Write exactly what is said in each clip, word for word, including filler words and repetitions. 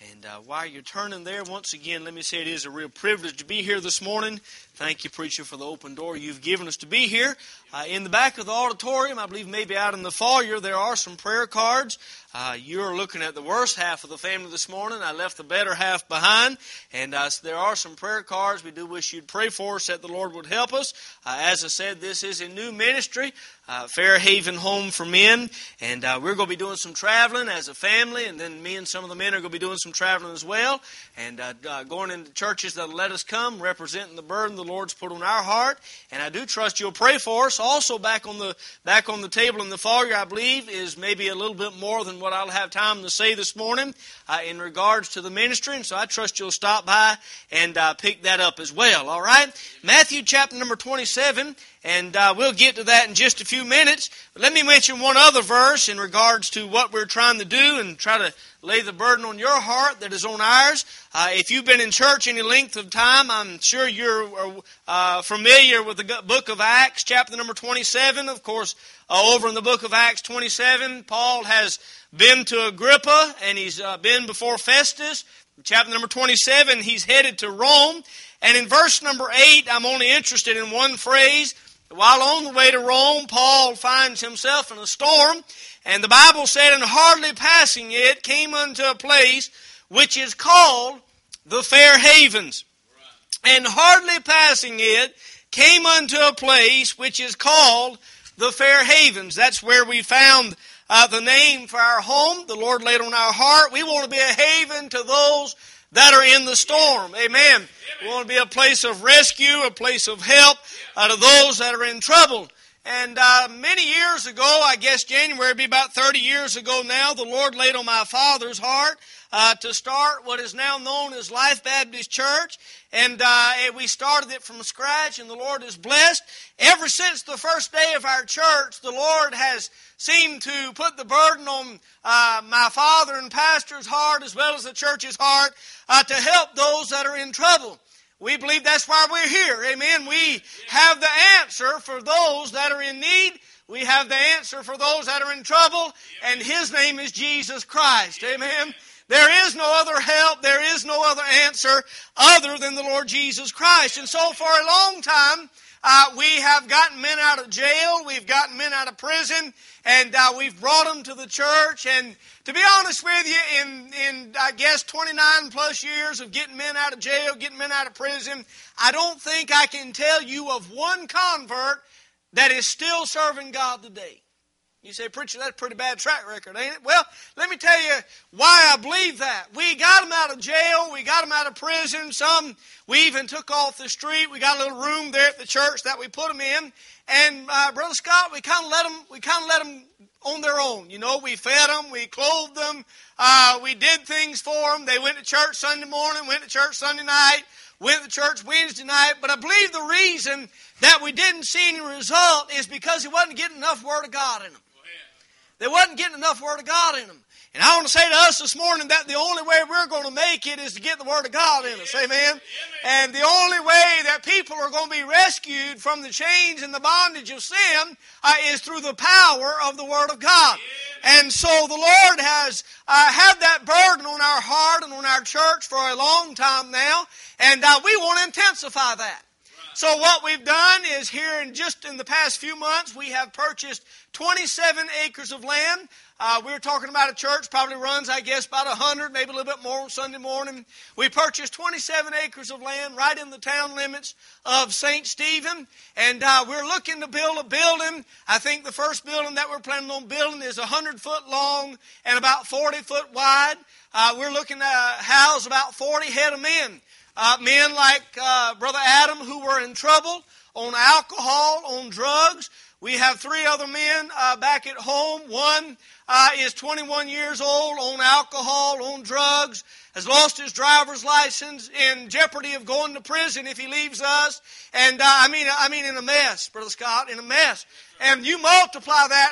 And uh, while you're turning there, once again, let me say it is a real privilege to be here this morning. Thank you, preacher, for the open door you've given us to be here. Uh, in the back of the auditorium, I believe maybe out in the foyer, there are some prayer cards. Uh, you're looking at the worst half of the family this morning. I left the better half behind. And uh, so there are some prayer cards. We do wish you'd pray for us that the Lord would help us. Uh, as I said, this is a new ministry, uh, Fairhaven Home for Men. And uh, we're going to be doing some traveling as a family. And then me and some of the men are going to be doing some traveling as well. And uh, uh, going into churches that will let us come, representing the burden the Lord's put on our heart. And I do trust you'll pray for us. Also, back on the back on the table in the foyer, I believe, is maybe a little bit more than what I'll have time to say this morning uh, in regards to the ministry. And so I trust you'll stop by and uh, pick that up as well. All right? Matthew chapter number twenty-seven. And uh, we'll get to that in just a few minutes. But let me mention one other verse in regards to what we're trying to do and try to lay the burden on your heart that is on ours. Uh, if you've been in church any length of time, I'm sure you're uh, familiar with the book of Acts, chapter number twenty-seven. Of course, uh, over in the book of Acts twenty-seven, Paul has been to Agrippa and he's uh, been before Festus. Chapter number twenty-seven, he's headed to Rome. And in verse number eight, I'm only interested in one phrase. While on the way to Rome, Paul finds himself in a storm, and the Bible said, and hardly passing it, came unto a place which is called the Fair Havens. Right. And hardly passing it, came unto a place which is called the Fair Havens. That's where we found uh, the name for our home. The Lord laid on our heart. We want to be a haven to those that are in the storm. Amen. We want to be a place of rescue, a place of help uh, to those that are in trouble. And uh, many years ago, I guess January would be about thirty years ago now, the Lord laid on my father's heart uh, to start what is now known as Life Baptist Church. And uh, we started it from scratch, and the Lord is blessed. Ever since the first day of our church, the Lord has seemed to put the burden on uh, my father and pastor's heart as well as the church's heart uh, to help those that are in trouble. We believe that's why we're here. Amen. We have the answer for those that are in need. We have the answer for those that are in trouble. And His name is Jesus Christ. Amen. There is no other help. There is no other answer other than the Lord Jesus Christ. And so for a long time, uh, we have gotten men out of jail. We've gotten men out of prison. And uh, we've brought them to the church. And to be honest with you, in, in I guess, twenty-nine plus years of getting men out of jail, getting men out of prison, I don't think I can tell you of one convert that is still serving God today. You say, preacher, that's a pretty bad track record, ain't it? Well, let me tell you why I believe that. We got them out of jail. We got them out of prison. Some we even took off the street. We got a little room there at the church that we put them in. And uh, Brother Scott, we kind of let them. We kind of let them on their own. You know, we fed them. We clothed them. Uh, we did things for them. They went to church Sunday morning. Went to church Sunday night. Went to church Wednesday night. But I believe the reason that we didn't see any result is because he wasn't getting enough Word of God in them. They wasn't getting enough Word of God in them. And I want to say to us this morning that the only way we're going to make it is to get the Word of God in us. Amen? And the only way that people are going to be rescued from the chains and the bondage of sin uh, is through the power of the Word of God. And so the Lord has uh, had that burden on our heart and on our church for a long time now. And uh, we want to intensify that. So what we've done is here in just in the past few months, we have purchased twenty-seven acres of land. Uh, we were talking about a church, probably runs, I guess, about one hundred, maybe a little bit more on Sunday morning. We purchased twenty-seven acres of land right in the town limits of Saint Stephen. And uh, we're looking to build a building. I think the first building that we're planning on building is one hundred foot long and about forty foot wide. Uh, we're looking to house about forty head of men. Uh, men like uh, Brother Adam who were in trouble on alcohol, on drugs. We have three other men uh, back at home. One uh, is twenty-one years old, on alcohol, on drugs, has lost his driver's license, in jeopardy of going to prison if he leaves us. And uh, I mean, I mean, in a mess, Brother Scott, in a mess. And you multiply that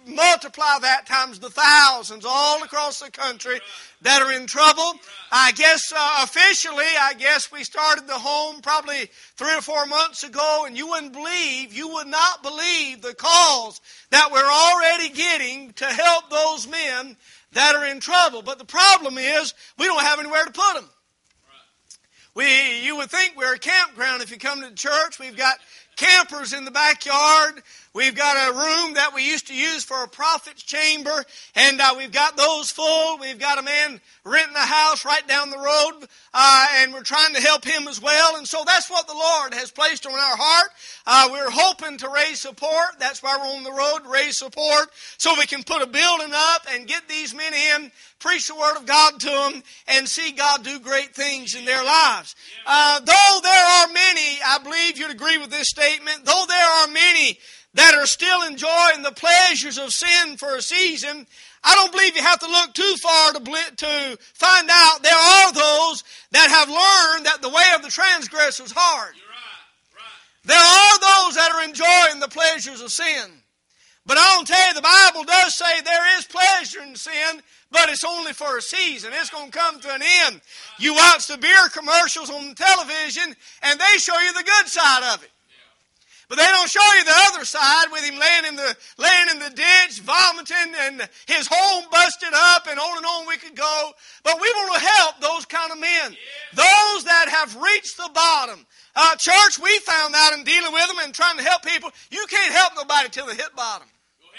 multiply that times the thousands all across the country that are in trouble. I guess uh, officially, I guess we started the home probably three or four months ago, and you wouldn't believe, you would not believe the calls that we're already getting to help those men that are in trouble. But the problem is, we don't have anywhere to put them. We, you would think we're a campground if you come to the church. We've got campers in the backyard. We've got a room that we used to use for a prophet's chamber, and uh, we've got those full. We've got a man renting a house right down the road, uh, and we're trying to help him as well. And so that's what the Lord has placed on our heart. Uh, we're hoping to raise support. That's why we're on the road, to raise support, so we can put a building up and get these men in, preach the Word of God to them, and see God do great things in their lives. Uh, though there are many, I believe you'd agree with this statement, though there are many that are still enjoying the pleasures of sin for a season, I don't believe you have to look too far to, to find out there are those that have learned that the way of the transgressor is hard. You're right, right. There are those that are enjoying the pleasures of sin. But I'll tell you, the Bible does say there is pleasure in sin, but it's only for a season. It's going to come to an end. You watch the beer commercials on television, and they show you the good side of it. But they don't show you the other side with him laying in the laying in the ditch, vomiting, and his home busted up, and on and on we could go. But we want to help those kind of men, those that have reached the bottom. Uh, church, we found out in dealing with them and trying to help people, you can't help nobody till they hit bottom.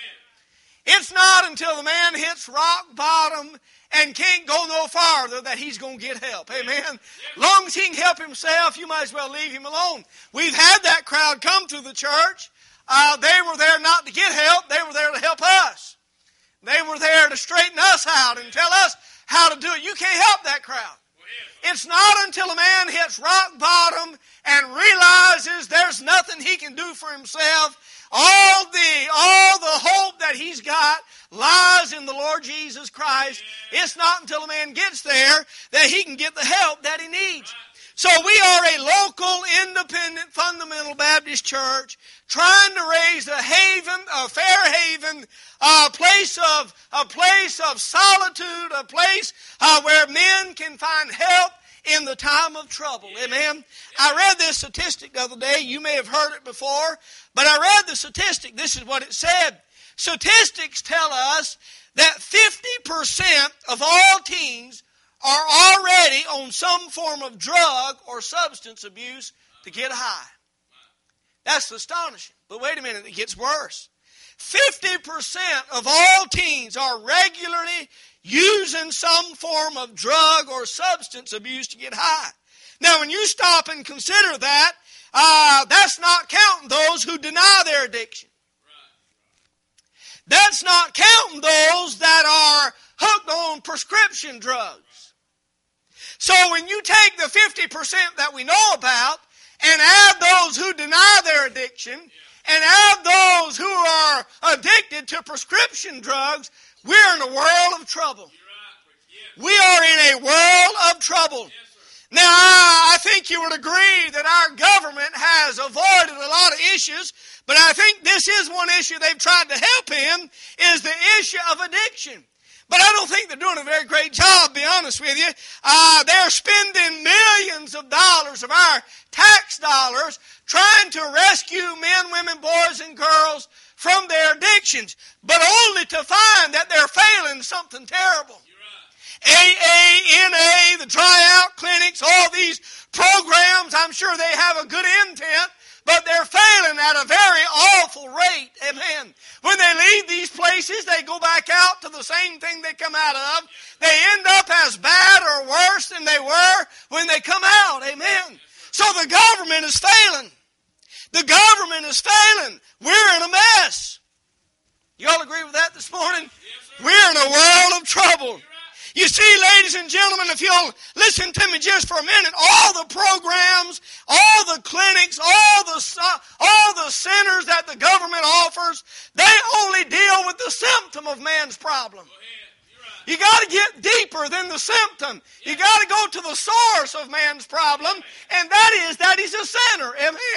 It's not until the man hits rock bottom and can't go no farther that he's going to get help. Amen. As long as he can help himself, you might as well leave him alone. We've had that crowd come to the church. Uh, they were there not to get help. They were there to help us. They were there to straighten us out and tell us how to do it. You can't help that crowd. It's not until a man hits rock bottom and realizes there's nothing he can do for himself. All the, all the hope that he's got lies in the Lord Jesus Christ. It's not until a man gets there that he can get the help that he needs. So we are a local, independent, fundamental Baptist church trying to raise a haven, a fair haven, a place of, a place of solitude, a place uh, where men can find help in the time of trouble. Amen. I read this statistic the other day. You may have heard it before, but I read the statistic. This is what it said. Statistics tell us that fifty percent of all teens are already on some form of drug or substance abuse to get high. That's astonishing. But wait a minute, it gets worse. fifty percent of all teens are regularly using some form of drug or substance abuse to get high. Now, when you stop and consider that, uh, that's not counting those who deny their addiction. That's not counting those that are hooked on prescription drugs. So when you take the fifty percent that we know about and add those who deny their addiction and add those who are addicted to prescription drugs, we're in a world of trouble. We are in a world of trouble. Now, I think you would agree that our government has avoided a lot of issues, but I think this is one issue they've tried to help in, is the issue of addiction. But I don't think they're doing a very great job, to be honest with you. Uh, they're spending millions of dollars of our tax dollars trying to rescue men, women, boys, and girls from their addictions, but only to find that they're failing something terrible. A A, N A, the tryout clinics, all these programs, I'm sure they have a good intent, but they're failing at a very awful rate. Amen. When they leave these places, they go back out to the same thing they come out of. They end up as bad or worse than they were when they come out. Amen. So the government is failing. The government is failing. We're in a mess. You all agree with that this morning? We're in a world of trouble. You see, ladies and gentlemen, if you'll listen to me just for a minute, all the programs, all the clinics, all the all the centers that the government offers, they only deal with the symptom of man's problem. You got to get deeper than the symptom. You got to go to the source of man's problem, and that is that he's a sinner. Amen.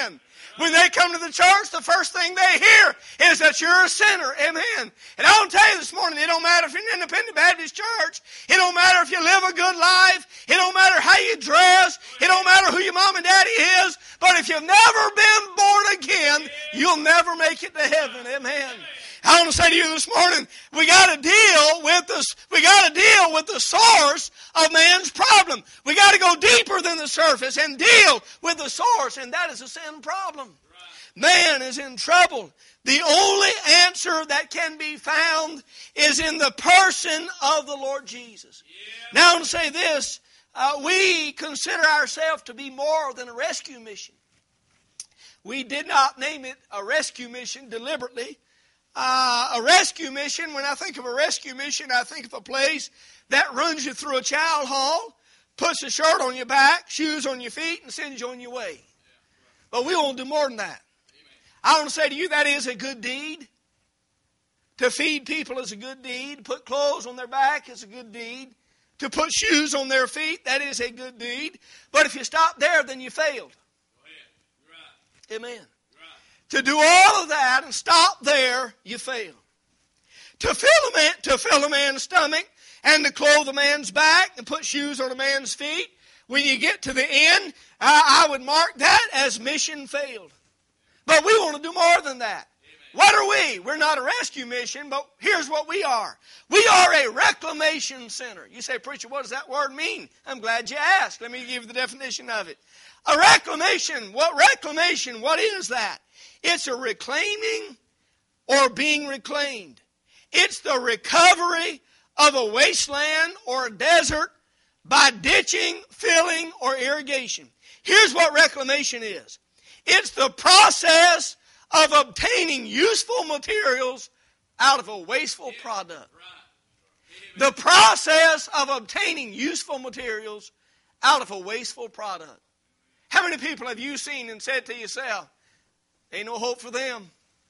When they come to the church, the first thing they hear is that you're a sinner. Amen. And I want to tell you this morning, it don't matter if you're in an independent Baptist church. It don't matter if you live a good life. It don't matter how you dress. It don't matter who your mom and daddy is. But if you've never been born again, you'll never make it to heaven. Amen. I want to say to you this morning, we got to deal with this. We got to deal with the source of man's problem. We got to go deeper than the surface and deal with the source, and that is a sin problem. Man is in trouble. The only answer that can be found is in the person of the Lord Jesus. Now I want to say this: uh, we consider ourselves to be more than a rescue mission. We did not name it a rescue mission deliberately. Uh, a rescue mission, when I think of a rescue mission, I think of a place that runs you through a child hall, puts a shirt on your back, shoes on your feet, and sends you on your way. But we won't do more than that. I want to say to you, that is a good deed. To feed people is a good deed. To put clothes on their back is a good deed. To put shoes on their feet, that is a good deed. But if you stop there, then you failed. Amen. To do all of that and stop there, you fail. To fill a man, to fill a man's stomach and to clothe a man's back and put shoes on a man's feet, when you get to the end, I, I would mark that as mission failed. But we want to do more than that. Amen. What are we? We're not a rescue mission, but here's what we are. We are a reclamation center. You say, preacher, what does that word mean? I'm glad you asked. Let me give you the definition of it. A reclamation, what reclamation, what is that? It's a reclaiming or being reclaimed. It's the recovery of a wasteland or a desert by ditching, filling, or irrigation. Here's what reclamation is. It's the process of obtaining useful materials out of a wasteful product. The process of obtaining useful materials out of a wasteful product. How many people have you seen and said to yourself, ain't no hope for them?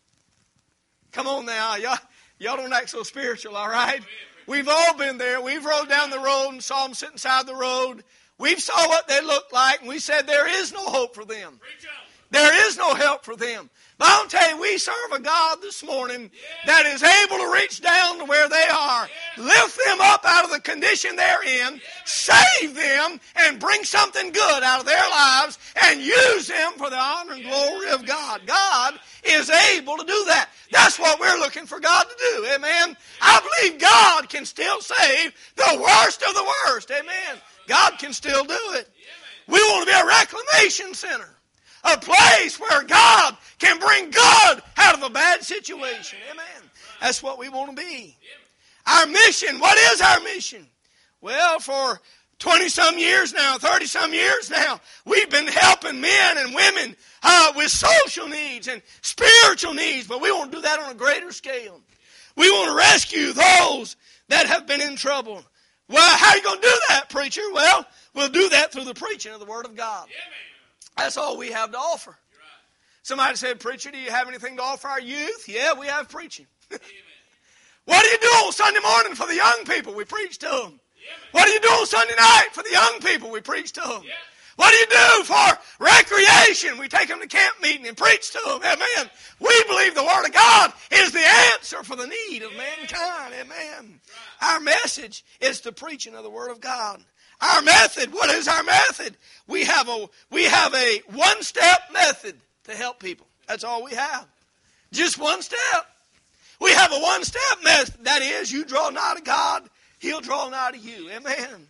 Come on now. Y'all, y'all don't act so spiritual, all right? We've all been there. We've rode down the road and saw them sitting side the road. We've saw what they looked like, and we said there is no hope for them. There is no help for them. But I'll tell you, we serve a God this morning that is able to reach down to where they are, lift them up out of the condition they're in, save them, and bring something good out of their lives, and use them for the honor and glory of God. God is able to do that. That's what we're looking for God to do. Amen. I believe God can still save the worst of the worst. Amen. God can still do it. We want to be a reclamation center. A place where God can bring good out of a bad situation. Amen. That's what we want to be. Our mission, what is our mission? Well, for twenty-some years now, thirty-some years now, we've been helping men and women uh, with social needs and spiritual needs, but we want to do that on a greater scale. We want to rescue those that have been in trouble. Well, how are you going to do that, preacher? Well, we'll do that through the preaching of the Word of God. That's all we have to offer. Somebody said, preacher, do you have anything to offer our youth? Yeah, we have preaching. What do you do on Sunday morning for the young people? We preach to them. What do you do on Sunday night for the young people? We preach to them. What do you do for recreation? We take them to camp meeting and preach to them. Amen. We believe the Word of God is the answer for the need of mankind. Amen. Our message is the preaching of the Word of God. Our method, what is our method? We have a we have a one-step method to help people. That's all we have. Just one step. We have a one-step method. That is, you draw nigh to God, He'll draw nigh to you. Amen.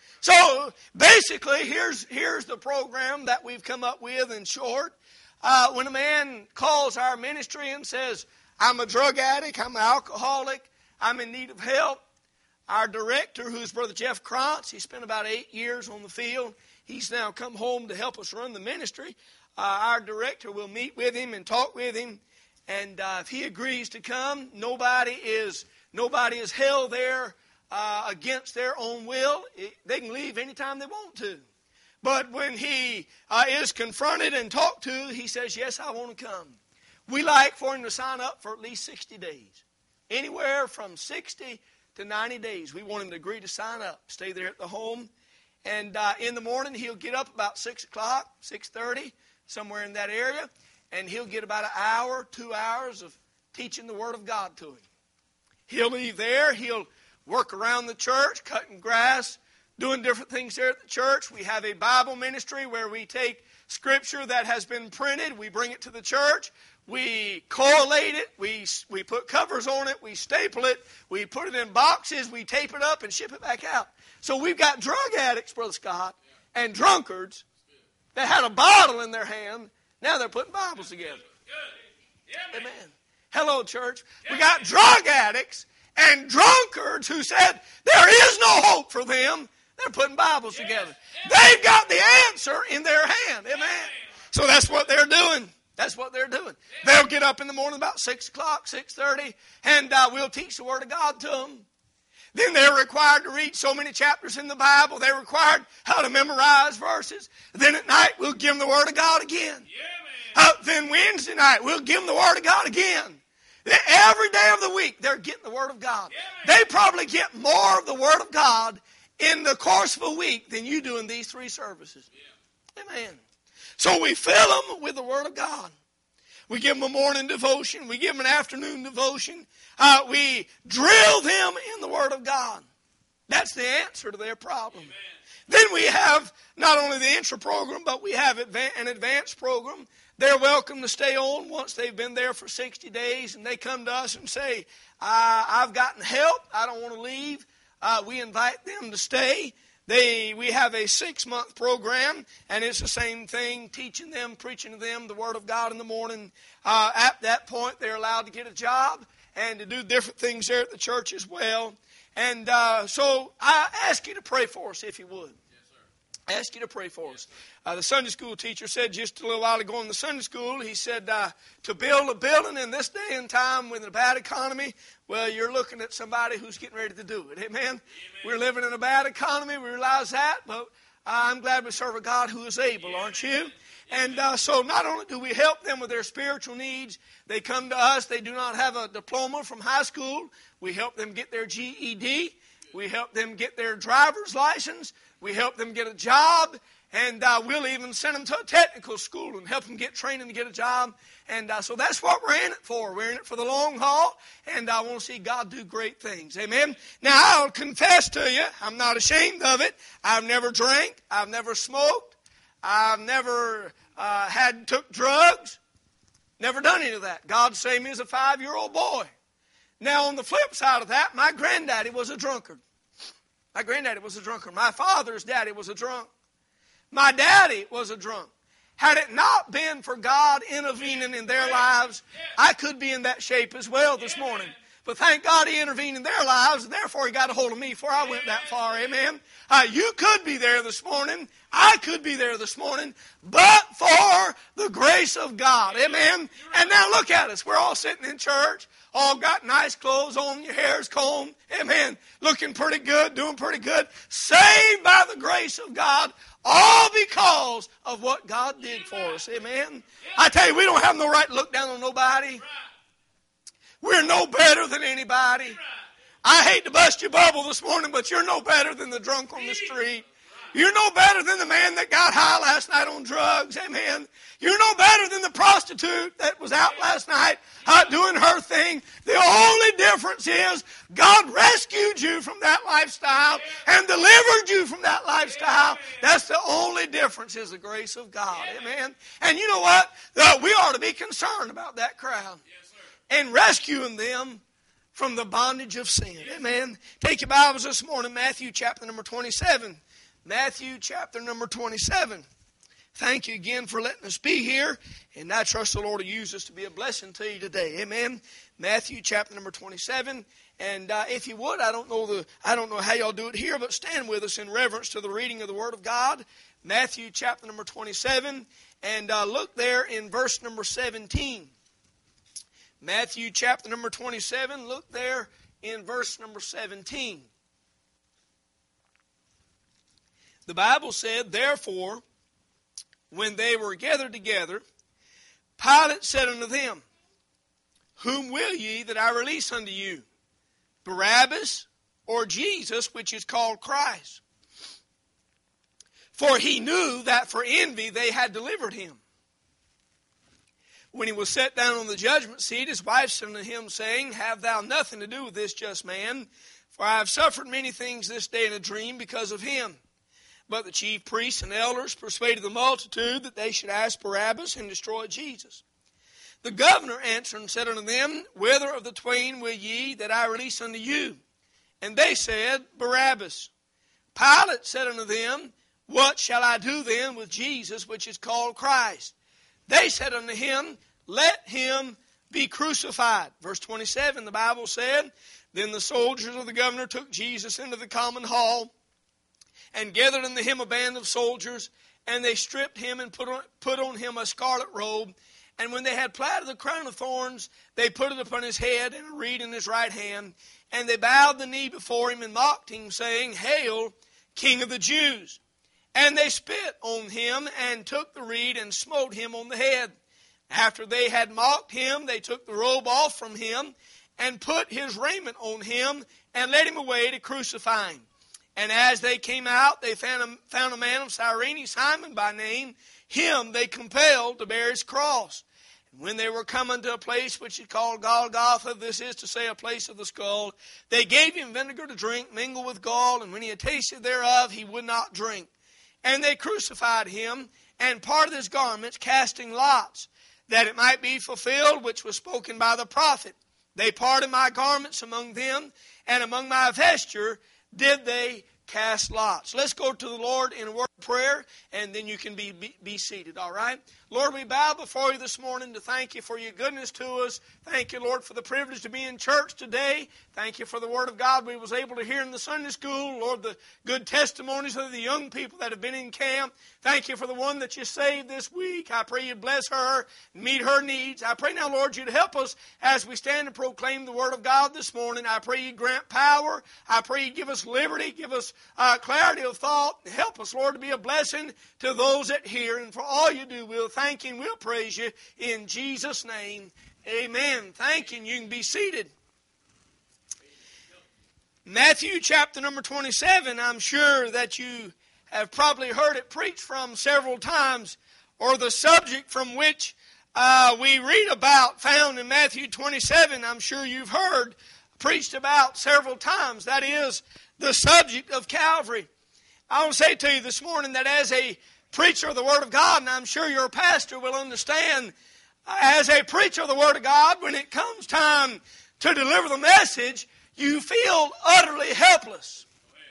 So, basically, here's, here's the program that we've come up with in short. Uh, when a man calls our ministry and says, I'm a drug addict, I'm an alcoholic, I'm in need of help, our director, who's Brother Jeff Krantz, he spent about eight years on the field. He's now come home to help us run the ministry. Uh, our director will meet with him and talk with him. And uh, if he agrees to come, nobody is nobody is held there uh, against their own will. It, they can leave anytime they want to. But when he uh, is confronted and talked to, he says, yes, I want to come. We like for him to sign up for at least sixty days. Anywhere from sixty to ninety days. We want him to agree to sign up, stay there at the home. And uh, in the morning, he'll get up about six o'clock, six thirty, somewhere in that area. and he'll get about an hour, two hours of teaching the Word of God to him. He'll leave there. He'll work around the church, cutting grass, doing different things there at the church. We have a Bible ministry where we take Scripture that has been printed, we bring it to the church, we correlate it, we, we put covers on it, we staple it, we put it in boxes, we tape it up and ship it back out. So we've got drug addicts, Brother Scott, and drunkards that had a bottle in their hand. Now they're putting Bibles together. Amen. Hello, church. We got drug addicts and drunkards who said there is no hope for them. They're putting Bibles together. They've got the answer in their hand. Amen. So that's what they're doing. That's what they're doing. They'll get up in the morning about six o'clock, six thirty, and uh, we'll teach the Word of God to them. Then they're required to read so many chapters in the Bible. They're required how to memorize verses. Then at night, we'll give them the Word of God again. Uh, then Wednesday night, we'll give them the Word of God again. Every day of the week, they're getting the Word of God. They probably get more of the Word of God in the course of a week than you do in these three services. Amen. So we fill them with the Word of God. We give them a morning devotion. We give them an afternoon devotion. Uh, we drill them in the Word of God. That's the answer to their problem. Amen. Then we have not only the intro program, but we have an advanced program. They're welcome to stay on once they've been there for sixty days, and they come to us and say, I've gotten help. I don't want to leave. Uh, we invite them to stay. They, we have a six-month program, and it's the same thing, teaching them, preaching to them the Word of God in the morning. Uh, at that point, they're allowed to get a job and to do different things there at the church as well. And uh, so I ask you to pray for us if you would. I ask you to pray for us. Uh, the Sunday school teacher said just a little while ago in the Sunday school, he said uh, to build a building in this day and time with a bad economy, well, you're looking at somebody who's getting ready to do it. Amen? Amen. We're living in a bad economy. We realize that, but I'm glad we serve a God who is able, yeah. Aren't you? And uh, so not only do we help them with their spiritual needs, they come to us. They do not have a diploma from high school. We help them get their G E D. We help them get their driver's license. We help them get a job, and uh, we'll even send them to a technical school and help them get training to get a job. And uh, so that's what we're in it for. We're in it for the long haul, and I want to see God do great things. Amen? Now, I'll confess to you, I'm not ashamed of it. I've never drank. I've never smoked. I've never uh, had took drugs. Never done any of that. God saved me as a five-year-old boy. Now, on the flip side of that, my granddaddy was a drunkard. My granddaddy was a drunkard. My father's daddy was a drunk. My daddy was a drunk. Had it not been for God intervening in their lives, I could be in that shape as well this morning. But thank God He intervened in their lives, and therefore He got a hold of me before I went that far. Amen. Uh, you could be there this morning. I could be there this morning, but for the grace of God. Amen. And now look at us. We're all sitting in church, all got nice clothes on, your hair's combed. Amen. Looking pretty good, doing pretty good. Saved by the grace of God, all because of what God did for us. Amen. I tell you, we don't have no right to look down on nobody. We're no better than anybody. I hate to bust your bubble this morning, but you're no better than the drunk on the street. You're no better than the man that got high last night on drugs. Amen. You're no better than the prostitute that was out last night uh, doing her thing. The only difference is God rescued you from that lifestyle and delivered you from that lifestyle. That's the only difference, is the grace of God. Amen. And you know what? Uh, we ought to be concerned about that crowd and rescuing them from the bondage of sin. Amen. Take your Bibles this morning, Matthew chapter number twenty-seven. Matthew chapter number twenty-seven. Thank you again for letting us be here, and I trust the Lord will use us to be a blessing to you today. Amen. Matthew chapter number twenty-seven. And uh, if you would, I don't know the I don't know how y'all do it here, but stand with us in reverence to the reading of the Word of God. Matthew chapter number twenty-seven, and uh, look there in verse number seventeen. Matthew chapter number twenty-seven, look there in verse number seventeen. The Bible said, therefore, when they were gathered together, Pilate said unto them, whom will ye that I release unto you, Barabbas or Jesus, which is called Christ? For he knew that for envy they had delivered him. When he was set down on the judgment seat, his wife said unto him, saying, Have thou nothing to do with this just man? For I have suffered many things this day in a dream because of him. But the chief priests and elders persuaded the multitude that they should ask Barabbas and destroy Jesus. The governor answered and said unto them, Whither of the twain will ye that I release unto you? And they said, Barabbas. Pilate said unto them, What shall I do then with Jesus, which is called Christ? They said unto him, Let him be crucified. Verse twenty-seven, the Bible said, Then the soldiers of the governor took Jesus into the common hall, and gathered unto him a band of soldiers, and they stripped him and put on, put on him a scarlet robe. And when they had plaited the crown of thorns, they put it upon his head, and a reed in his right hand. And they bowed the knee before him and mocked him, saying, Hail, King of the Jews! And they spit on him, and took the reed, and smote him on the head. After they had mocked him, they took the robe off from him, and put his raiment on him, and led him away to crucify him. And as they came out, they found a, found a man of Cyrene, Simon by name. Him they compelled to bear his cross. And when they were come unto a place which is called Golgotha, this is to say, a place of the skull, they gave him vinegar to drink, mingled with gall, and when he had tasted thereof, he would not drink. And they crucified him, and parted his garments, casting lots, that it might be fulfilled which was spoken by the prophet. They parted my garments among them, and among my vesture did they cast lots. Let's go to the Lord in a word of prayer, and then you can be, be, be seated, all right? Lord, we bow before you this morning to thank you for your goodness to us. Thank you, Lord, for the privilege to be in church today. Thank you for the Word of God we was able to hear in the Sunday school. Lord, the good testimonies of the young people that have been in camp. Thank you for the one that you saved this week. I pray you bless her, meet her needs. I pray now, Lord, you to help us as we stand and proclaim the Word of God this morning. I pray you grant power. I pray you give us liberty, give us uh, clarity of thought. Help us, Lord, to be a blessing to those that hear. And for all you do, we'll thank you and we'll praise you in Jesus' name. Amen. Thank you. And you can be seated. Matthew chapter number twenty-seven, I'm sure that you have probably heard it preached from several times, or the subject from which uh, we read about found in Matthew twenty-seven, I'm sure you've heard preached about several times. That is the subject of Calvary. I want to say to you this morning that as a preacher of the Word of God, and I'm sure your pastor will understand, as a preacher of the Word of God, when it comes time to deliver the message, you feel utterly helpless.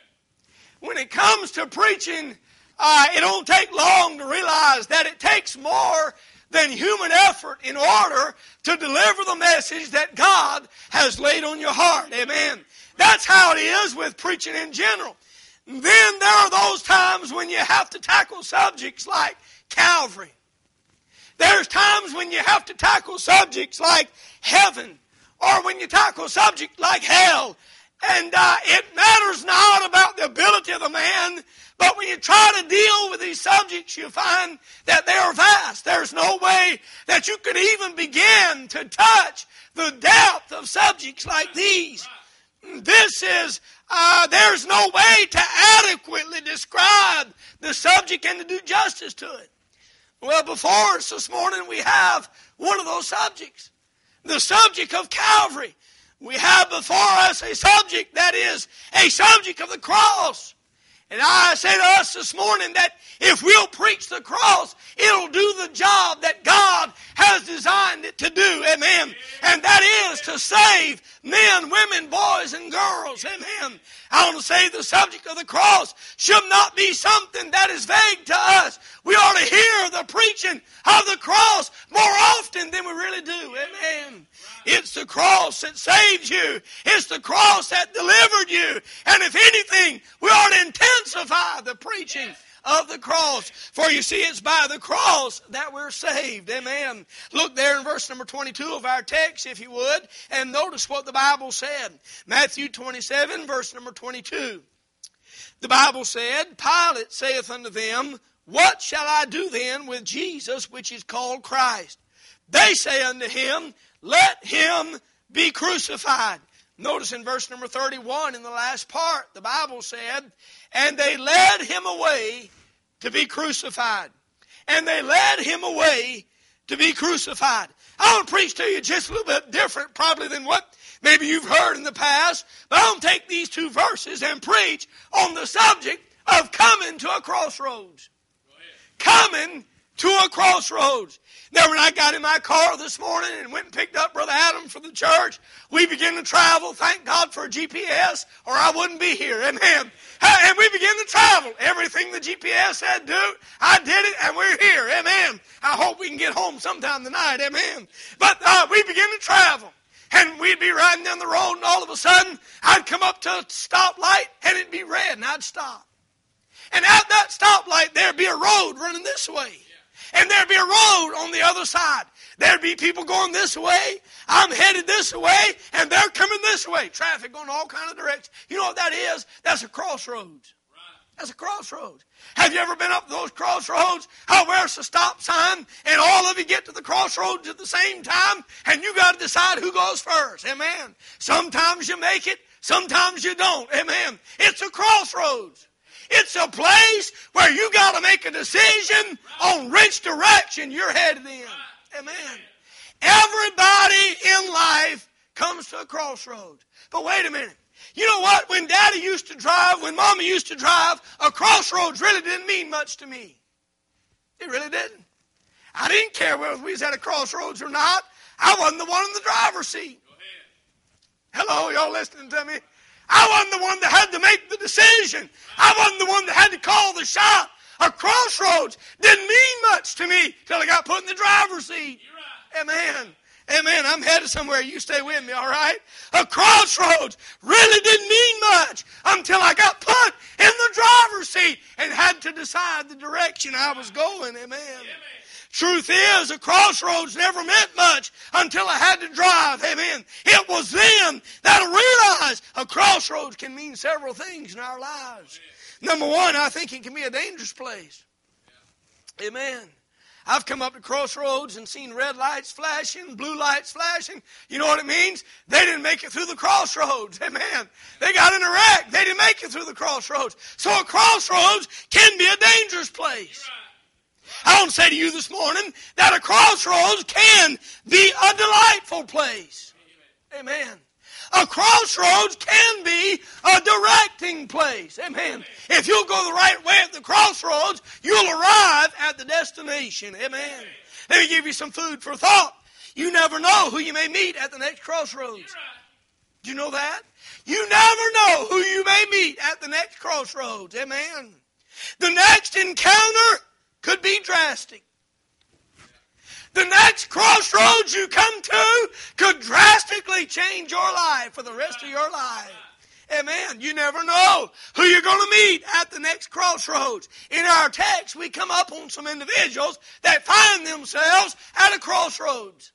When it comes to preaching, uh, it don't take long to realize that it takes more than human effort in order to deliver the message that God has laid on your heart. Amen. That's how it is with preaching in general. Then there are those times when you have to tackle subjects like Calvary. There's times when you have to tackle subjects like heaven, or when you tackle a subject like hell. And uh, it matters not about the ability of the man, but when you try to deal with these subjects, you find that they are vast. There's no way that you could even begin to touch the depth of subjects like these. This is, uh, there's no way to adequately describe the subject and to do justice to it. Well, before us this morning, we have one of those subjects. The subject of Calvary. We have before us a subject that is a subject of the cross. And I say to us this morning that if we'll preach the cross, it'll do the job that God has designed it to do. Amen. And that is to save men, women, boys, and girls. Amen. I want to say the subject of the cross should not be something that is vague to us. We ought to hear the preaching of the cross more often than we really do. Amen. It's the cross that saved you. It's the cross that delivered you. And if anything, we ought to intensify the preaching of the cross. For you see, it's by the cross that we're saved. Amen. Look there in verse number twenty-two of our text, if you would, and notice what the Bible said. Matthew twenty-seven, verse number twenty-two. The Bible said, Pilate saith unto them, What shall I do then with Jesus, which is called Christ? They say unto him, Let him be crucified. Notice in verse number thirty-one, in the last part, the Bible said, And they led him away to be crucified. And they led him away to be crucified. I want to preach to you just a little bit different probably than what maybe you've heard in the past. But I want to take these two verses and preach on the subject of coming to a crossroads. Coming to a crossroads. Now, when I got in my car this morning and went and picked up Brother Adam for the church, we began to travel. Thank God for a G P S, or I wouldn't be here. Amen. And we began to travel. Everything the G P S said do, I did it, and we're here. Amen. I hope we can get home sometime tonight. Amen. But uh, we began to travel. And we'd be riding down the road, and all of a sudden, I'd come up to a stoplight, and it'd be red, and I'd stop. And at that stoplight, there'd be a road running this way. And there'd be a road on the other side. There'd be people going this way. I'm headed this way, and they're coming this way. Traffic going all kind of directions. You know what that is? That's a crossroads. That's a crossroads. Have you ever been up those crossroads? Oh, where's the stop sign? And all of you get to the crossroads at the same time, and you got to decide who goes first. Amen. Sometimes you make it. Sometimes you don't. Amen. It's a crossroads. It's a place where you got to make a decision on which direction you're headed in. Amen. Everybody in life comes to a crossroads. But wait a minute. You know what? When Daddy used to drive, when Mama used to drive, a crossroads really didn't mean much to me. It really didn't. I didn't care whether we was at a crossroads or not. I wasn't the one in the driver's seat. Hello, y'all listening to me? I wasn't the one that had to make the decision. I wasn't the one that had to call the shot. A crossroads didn't mean much to me till I got put in the driver's seat. Amen. Amen. I'm headed somewhere. You stay with me, all right? A crossroads really didn't mean much until I got put in the driver's seat and had to decide the direction I was going. Amen. Amen. Truth is, a crossroads never meant much until I had to drive. Amen. It was then that I realized a crossroads can mean several things in our lives. Number one, I think it can be a dangerous place. Amen. I've come up to crossroads and seen red lights flashing, blue lights flashing. You know what it means? They didn't make it through the crossroads. Amen. They got in a wreck. They didn't make it through the crossroads. So a crossroads can be a dangerous place. I want to say to you this morning that a crossroads can be a delightful place. Amen. A crossroads can be a directing place. Amen. If you'll go the right way at the crossroads, you'll arrive at the destination. Amen. Let me give you some food for thought. You never know who you may meet at the next crossroads. Do you know that? You never know who you may meet at the next crossroads. Amen. The next encounter could be drastic. The next crossroads you come to could drastically change your life for the rest of your life. Amen. You never know who you're going to meet at the next crossroads. In our text, we come up on some individuals that find themselves at a crossroads.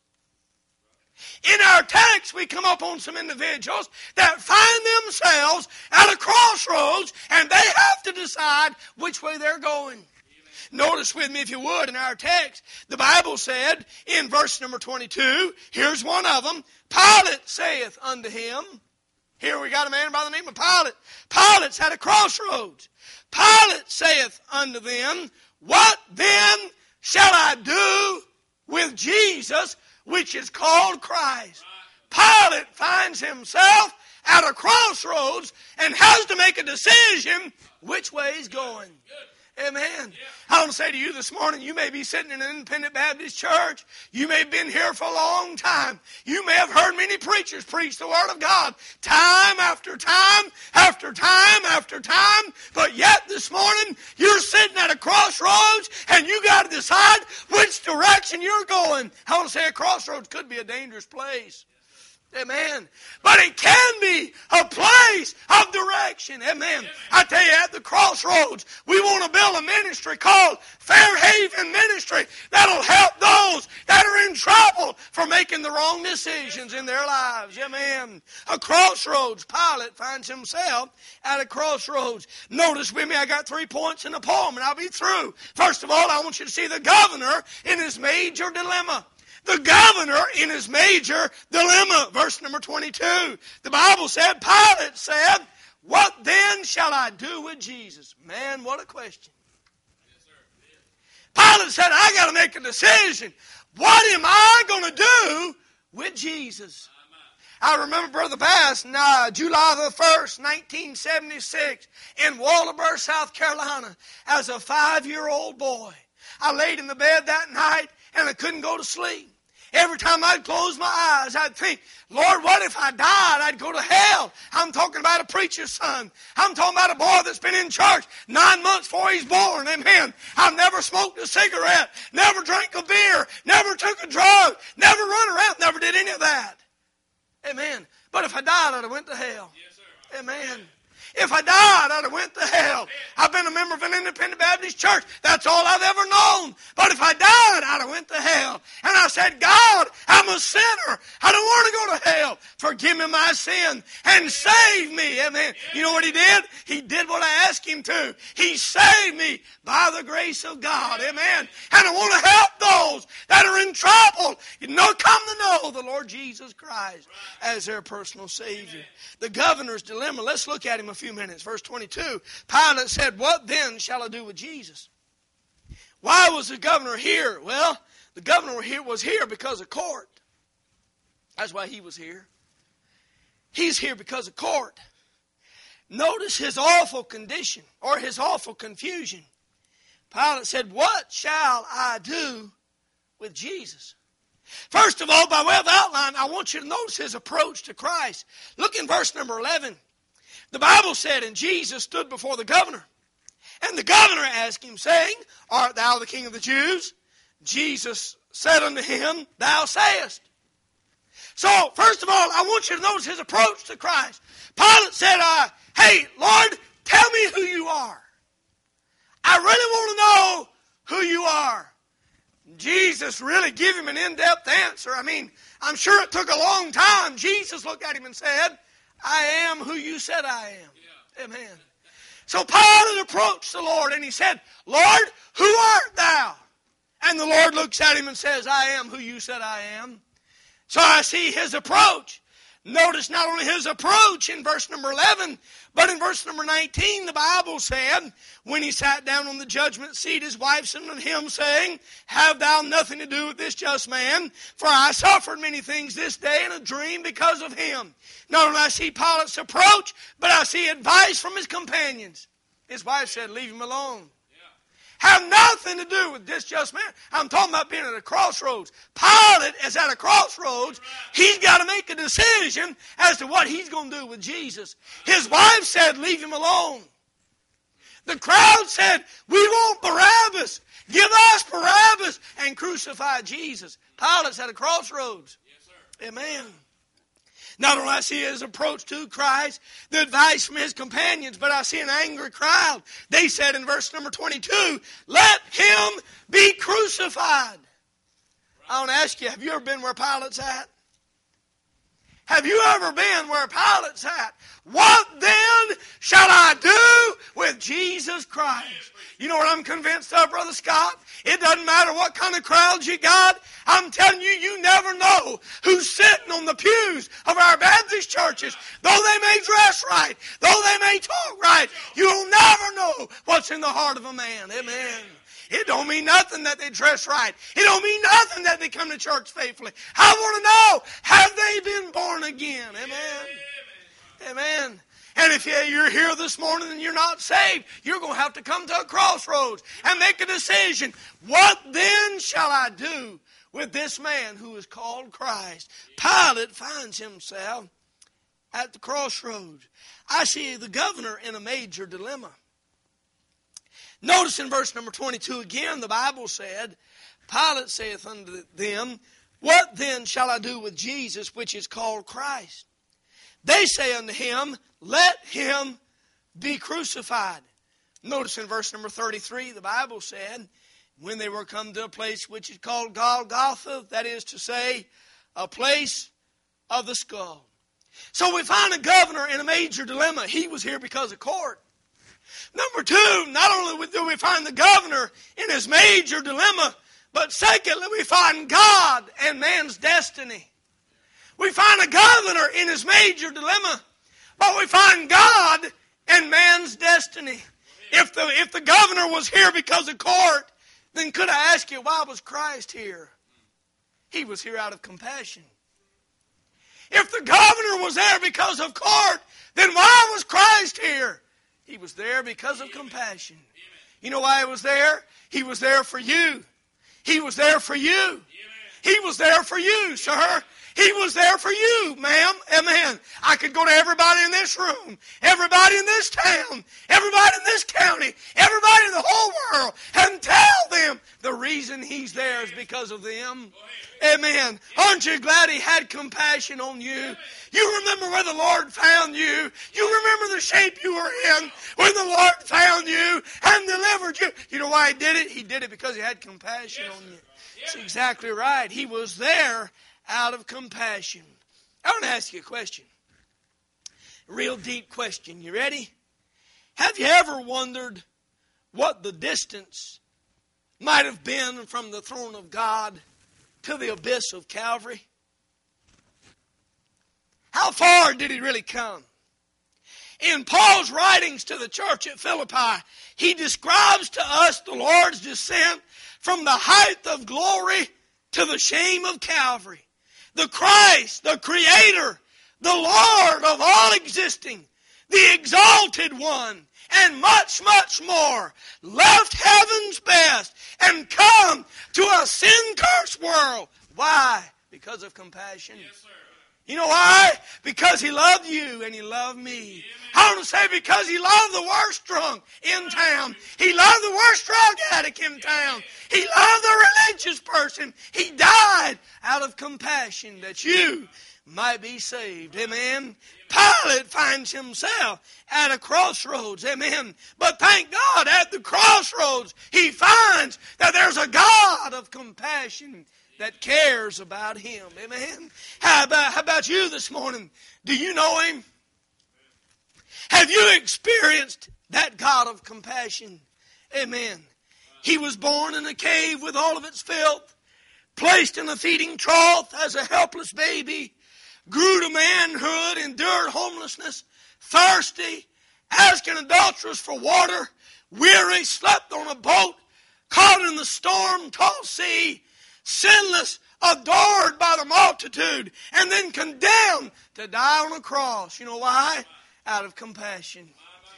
In our text, we come up on some individuals that find themselves at a crossroads, and they have to decide which way they're going. Notice with me, if you would, in our text, the Bible said in verse number twenty-two, here's one of them, Pilate saith unto him, here we got a man by the name of Pilate. Pilate's at a crossroads. Pilate saith unto them, what then shall I do with Jesus, which is called Christ? Pilate finds himself at a crossroads and has to make a decision which way he's going. Amen. I want to say to you this morning, you may be sitting in an independent Baptist church. You may have been here for a long time. You may have heard many preachers preach the Word of God time after time after time after time. But yet this morning, you're sitting at a crossroads and you got to decide which direction you're going. I want to say a crossroads could be a dangerous place. Amen. But it can be a place of direction. Amen. I tell you, at the crossroads, we want to build a ministry called Fairhaven Ministry that'll help those that are in trouble for making the wrong decisions in their lives. Amen. A crossroads. Pilate finds himself at a crossroads. Notice with me, I got three points in the poem, and I'll be through. First of all, I want you to see the governor in his major dilemma. The governor in his major dilemma. Verse number twenty-two. The Bible said, Pilate said, what then shall I do with Jesus? Man, what a question. Yes, sir. Pilate said, I got to make a decision. What am I going to do with Jesus? I remember, Brother Bass, uh, July the first, nineteen seventy-six, in Waldoboro, South Carolina, as a five-year-old boy. I laid in the bed that night, and I couldn't go to sleep. Every time I'd close my eyes, I'd think, Lord, what if I died? I'd go to hell. I'm talking about a preacher's son. I'm talking about a boy that's been in church nine months before he's born. Amen. I've never smoked a cigarette, never drank a beer, never took a drug, never run around, never did any of that. Amen. But if I died, I'd have went to hell. Yes, sir. Amen. If I died, I'd have went to hell. I've been a member of an independent Baptist church. That's all I've ever known. But if I died, I'd have went to hell. And I said, God, I'm a sinner. I don't want to go to hell. Forgive me my sin and save me. Amen. You know what he did? He did what I asked him to. He saved me by the grace of God. Amen. And I want to help those that are in trouble. You know, come to know the Lord Jesus Christ as their personal Savior. The governor's dilemma. Let's look at him a few minutes. Verse twenty-two. Pilate said, what then shall I do with Jesus? Why was the governor here? Well, the governor here was here because of court. That's why he was here. He's here because of court. Notice his awful condition or his awful confusion. Pilate said, what shall I do with Jesus? First of all, by way of outline, I want you to notice his approach to Christ. Look in verse number eleven. The Bible said, and Jesus stood before the governor. And the governor asked him, saying, art thou the King of the Jews? Jesus said unto him, thou sayest. So, first of all, I want you to notice his approach to Christ. Pilate said, uh, hey, Lord, tell me who you are. I really want to know who you are. Jesus really gave him an in-depth answer. I mean, I'm sure it took a long time. Jesus looked at him and said, I am who you said I am. Yeah. Amen. So Pilate approached the Lord and he said, Lord, who art thou? And the Lord looks at him and says, I am who you said I am. So I see his approach. Notice not only his approach in verse number eleven, but in verse number nineteen, the Bible said, when he sat down on the judgment seat, his wife sent unto him, saying, have thou nothing to do with this just man? For I suffered many things this day in a dream because of him. Not only I see Pilate's approach, but I see advice from his companions. His wife said, leave him alone. Have nothing to do with this just man. I'm talking about being at a crossroads. Pilate is at a crossroads. He's got to make a decision as to what he's going to do with Jesus. His wife said, leave him alone. The crowd said, we want Barabbas. Give us Barabbas and crucify Jesus. Pilate's at a crossroads. Yes, sir. Amen. Not only I see his approach to Christ, the advice from his companions, but I see an angry crowd. They said in verse number twenty-two, let him be crucified. I want to ask you, have you ever been where Pilate's at? Have you ever been where Pilate's at? What then shall I do with Jesus Christ? You know what I'm convinced of, Brother Scott? It doesn't matter what kind of crowds you got. I'm telling you, you never know who's sitting on the pews of our Baptist churches. Though they may dress right, though they may talk right, you'll never know what's in the heart of a man. Amen. It don't mean nothing that they dress right. It don't mean nothing that they come to church faithfully. I want to know, have they been born again? Amen. Amen. And if you're here this morning and you're not saved, you're going to have to come to a crossroads and make a decision. What then shall I do with this man who is called Christ? Pilate finds himself at the crossroads. I see the governor in a major dilemma. Notice in verse number twenty-two again, the Bible said, Pilate saith unto them, what then shall I do with Jesus, which is called Christ? They say unto him, let him be crucified. Notice in verse number thirty-three, the Bible said, when they were come to a place which is called Golgotha, that is to say, a place of the skull. So we find a governor in a major dilemma. He was here because of court. Number two, not only do we find the governor in his major dilemma, but secondly, we find God and man's destiny. We find a governor in his major dilemma, but we find God and man's destiny. If the, if the governor was here because of court, then could I ask you, why was Christ here? He was here out of compassion. If the governor was there because of court, then why was Christ here? He was there because of compassion. You know why He was there? He was there for you. He was there for you. He was there for you, sir. He was there for you, ma'am. Amen. I could go to everybody in this room, everybody in this town, everybody in this county, everybody in the whole world, and tell them the reason He's there is because of them. Amen. Aren't you glad He had compassion on you? You remember where the Lord found you. You remember the shape you were in when the Lord found you and delivered you. You know why He did it? He did it because He had compassion on you. That's exactly right. He was there out of compassion. I want to ask you a question. A real deep question. You ready? Have you ever wondered what the distance might have been from the throne of God to the abyss of Calvary? How far did He really come? In Paul's writings to the church at Philippi, he describes to us the Lord's descent from the height of glory to the shame of Calvary. The Christ, the Creator, the Lord of all existing, the Exalted One, and much, much more, left heaven's best and come to a sin-cursed world. Why? Because of compassion. Yes, sir. You know why? Because He loved you and He loved me. I want to say because He loved the worst drunk in town. He loved the worst drug addict in town. He loved the religious person. He died out of compassion that you might be saved. Amen. Pilate finds himself at a crossroads. Amen. But thank God at the crossroads he finds that there's a God of compassion that cares about him. Amen. How about, how about you this morning? Do you know Him? Have you experienced that God of compassion? Amen. He was born in a cave with all of its filth, placed in a feeding trough as a helpless baby, grew to manhood, endured homelessness, thirsty, asking adulterers for water, weary, slept on a boat, caught in the storm-tossed sea, sinless, adored by the multitude, and then condemned to die on a cross. You know why? Out of compassion.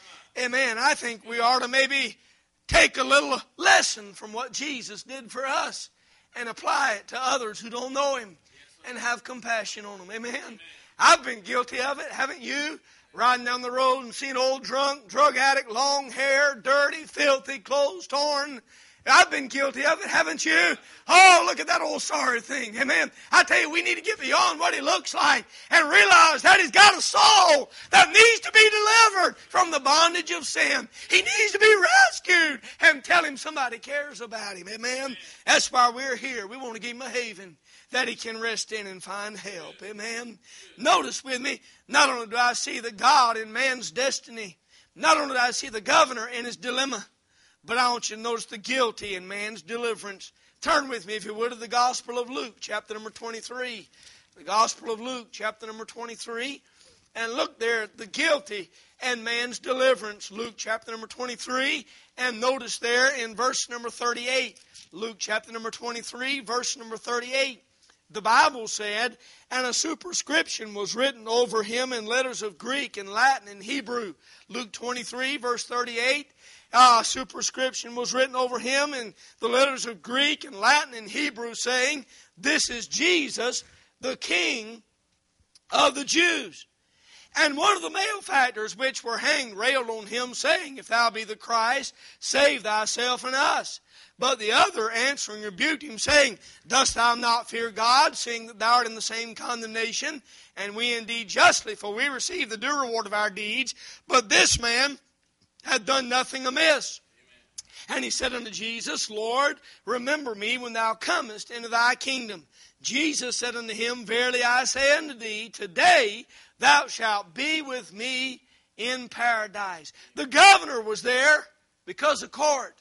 Amen. I think we ought to maybe take a little lesson from what Jesus did for us and apply it to others who don't know Him and have compassion on them. Amen. I've been guilty of it, haven't you? Riding down the road and seeing old drunk, drug addict, long hair, dirty, filthy, clothes torn. I've been guilty of it, haven't you? Oh, look at that old sorry thing. Amen. I tell you, we need to get beyond what he looks like and realize that he's got a soul that needs to be delivered from the bondage of sin. He needs to be rescued, and tell him somebody cares about him. Amen. That's why we're here. We want to give him a haven that he can rest in and find help. Amen. Notice with me, not only do I see the God in man's destiny, not only do I see the governor in his dilemma, but I want you to notice the guilty in man's deliverance. Turn with me, if you would, to the Gospel of Luke, chapter number twenty-three. The Gospel of Luke, chapter number twenty-three. And look there at the guilty and man's deliverance. Luke, chapter number twenty-three. And notice there in verse number thirty-eight. Luke, chapter number twenty-three, verse number thirty-eight. The Bible said, and a superscription was written over him in letters of Greek and Latin and Hebrew. Luke twenty-three, verse thirty-eight. Uh, superscription was written over him in the letters of Greek and Latin and Hebrew, saying, "This is Jesus, the King of the Jews." And one of the malefactors which were hanged railed on him, saying, "If thou be the Christ, save thyself and us." But the other answering rebuked him, saying, "Dost thou not fear God, seeing that thou art in the same condemnation? And we indeed justly, for we receive the due reward of our deeds. But this man had done nothing amiss." Amen. And he said unto Jesus, "Lord, remember me when thou comest into thy kingdom." Jesus said unto him, "Verily I say unto thee, today thou shalt be with me in paradise." The governor was there because of court.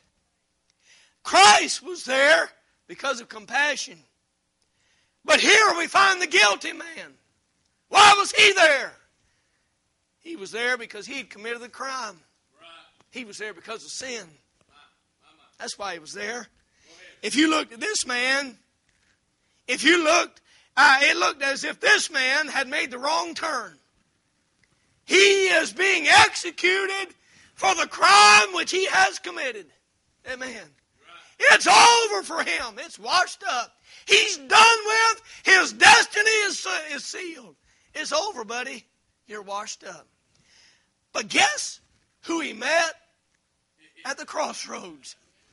Christ was there because of compassion. But here we find the guilty man. Why was he there? He was there because he had committed the crime. He was there because of sin. That's why he was there. If you looked at this man, if you looked, uh, it looked as if this man had made the wrong turn. He is being executed for the crime which he has committed. Amen. It's over for him. It's washed up. He's done with. His destiny is, is sealed. It's over, buddy. You're washed up. But guess who he met at the crossroads?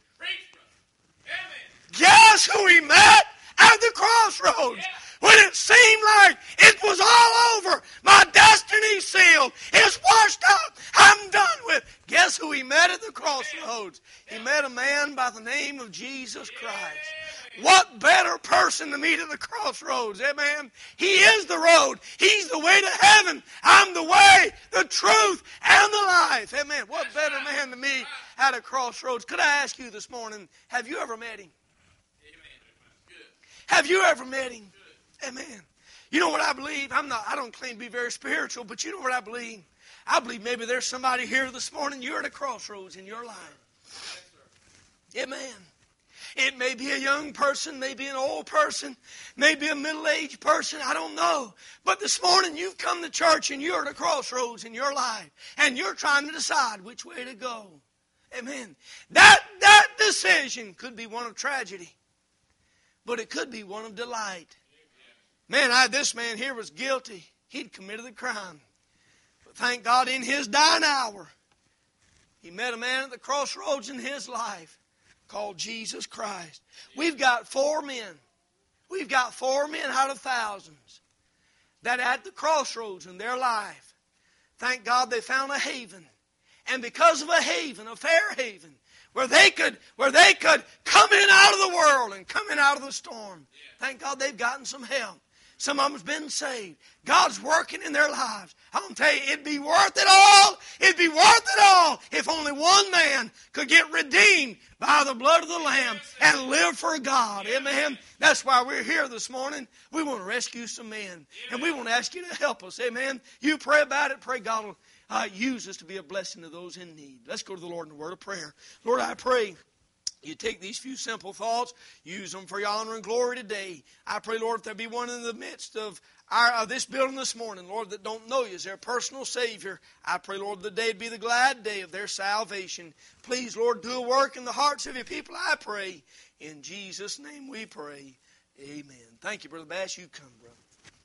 Guess who he met at the crossroads? When it seemed like it was all over. My destiny's sealed. It's washed up. I'm done with. Guess who he met at the crossroads? He met a man by the name of Jesus Christ. What better person to meet at the crossroads? Amen. He is the road. He's the way to heaven. I'm the way, the truth, and the life. Amen. What better man to meet at a crossroads? Could I ask you this morning, have you ever met him? Have you ever met him? Amen. You know what I believe? I'm not, I don't claim to be very spiritual, but you know what I believe? I believe maybe there's somebody here this morning, you're at a crossroads in your life. Amen. It may be a young person, maybe an old person, maybe a middle-aged person, I don't know. But this morning you've come to church and you're at a crossroads in your life. And you're trying to decide which way to go. Amen. That, that decision could be one of tragedy. But it could be one of delight. Man, I, this man here was guilty. He'd committed the crime. But thank God in his dying hour, he met a man at the crossroads in his life called Jesus Christ. We've got four men. We've got four men out of thousands that at the crossroads in their life, thank God they found a haven. And because of a haven, a fair haven, where they could, where they could come in out of the world and come in out of the storm. Thank God they've gotten some help. Some of them's been saved. God's working in their lives. I'm going to tell you, it'd be worth it all. It'd be worth it all if only one man could get redeemed by the blood of the Lamb and live for God. Amen. That's why we're here this morning. We want to rescue some men. And we want to ask you to help us. Amen. You pray about it. Pray God will uh, use us to be a blessing to those in need. Let's go to the Lord in a word of prayer. Lord, I pray you take these few simple thoughts, use them for your honor and glory today. I pray, Lord, if there be one in the midst of our of this building this morning, Lord, that don't know you as their personal Savior, I pray, Lord, the day would be the glad day of their salvation. Please, Lord, do a work in the hearts of your people, I pray. In Jesus' name we pray. Amen. Thank you, Brother Bass. You come, brother.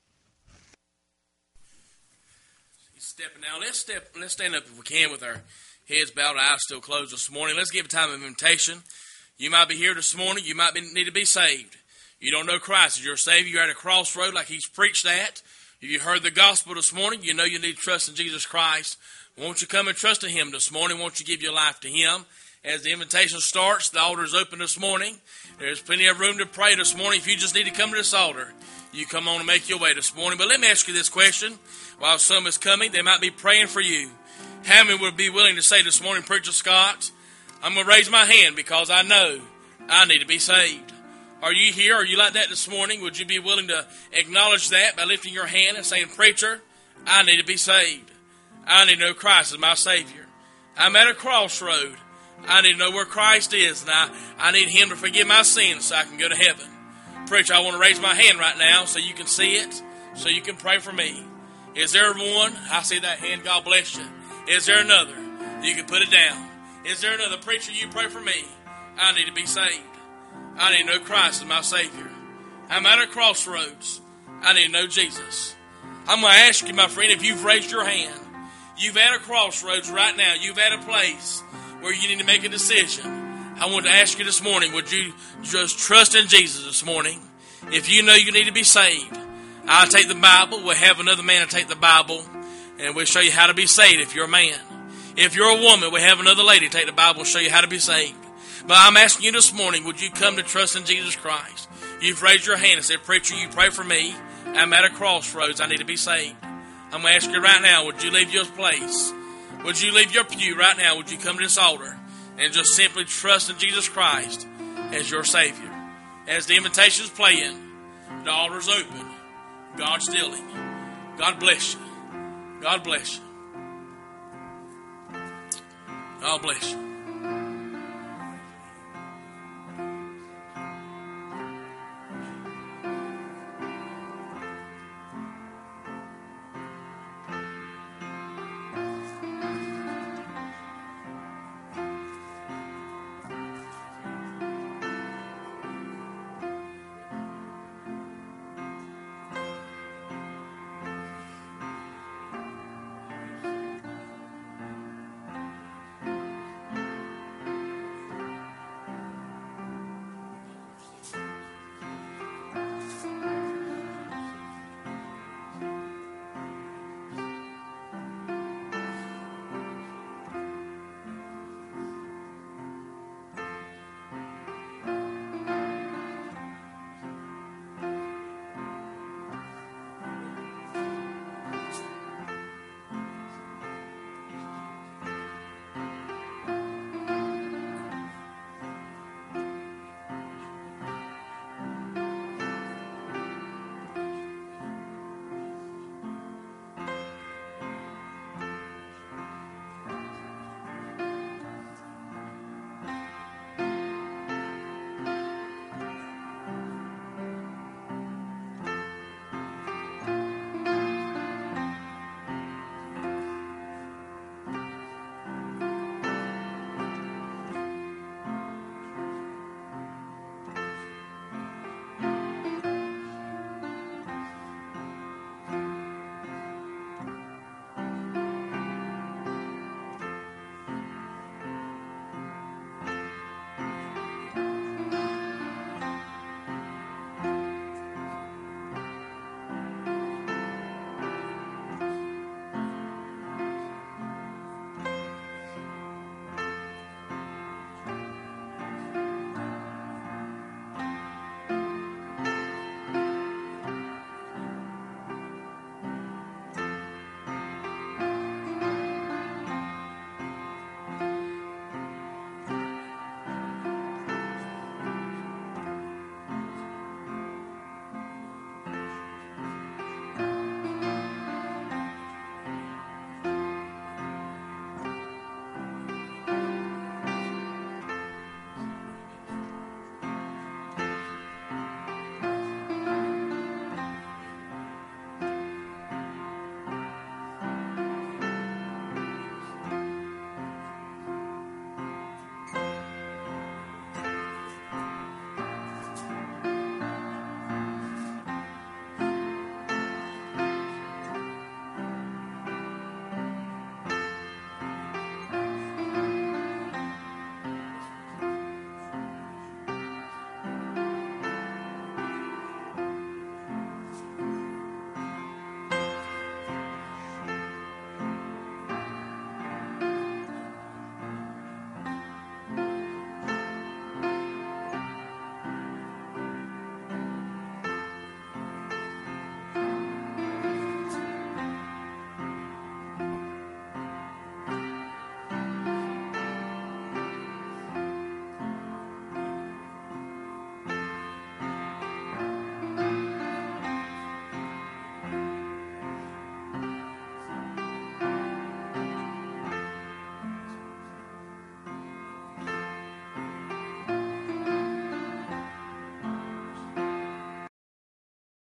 He's stepping now. Let's step. Let's stand up if we can with our heads bowed, eyes still closed this morning. Let's give a time of invitation. You might be here this morning. You might be, need to be saved. You don't know Christ as your Savior. You're at a crossroad like He's preached at. If you heard the gospel this morning, you know you need to trust in Jesus Christ. Won't you come and trust in Him this morning? Won't you give your life to Him? As the invitation starts, the altar is open this morning. There's plenty of room to pray this morning. If you just need to come to this altar, you come on and make your way this morning. But let me ask you this question. While some is coming, they might be praying for you. How many would be willing to say this morning, Preacher Scott, I'm going to raise my hand because I know I need to be saved. Are you here? Are you like that this morning? Would you be willing to acknowledge that by lifting your hand and saying, Preacher, I need to be saved. I need to know Christ as my Savior. I'm at a crossroad. I need to know where Christ is, and I, I need Him to forgive my sins so I can go to heaven. Preacher, I want to raise my hand right now so you can see it, so you can pray for me. Is there one? I see that hand. God bless you. Is there another? You can put it down. Is there another? Preacher, you pray for me. I need to be saved. I need to know Christ as my Savior. I'm at a crossroads. I need to know Jesus. I'm going to ask you, my friend, if you've raised your hand, you've at a crossroads right now. You've at a place where you need to make a decision. I want to ask you this morning, would you just trust in Jesus this morning? If you know you need to be saved, I'll take the Bible. We'll have another man to take the Bible, and we'll show you how to be saved if you're a man. If you're a woman, we'll have another lady take the Bible and show you how to be saved. But I'm asking you this morning, would you come to trust in Jesus Christ? You've raised your hand and said, Preacher, you pray for me. I'm at a crossroads. I need to be saved. I'm going to ask you right now, would you leave your place? Would you leave your pew right now? Would you come to this altar and just simply trust in Jesus Christ as your Savior? As the invitation's playing, the altar's open. God's dealing. God bless you. God bless you. God bless you.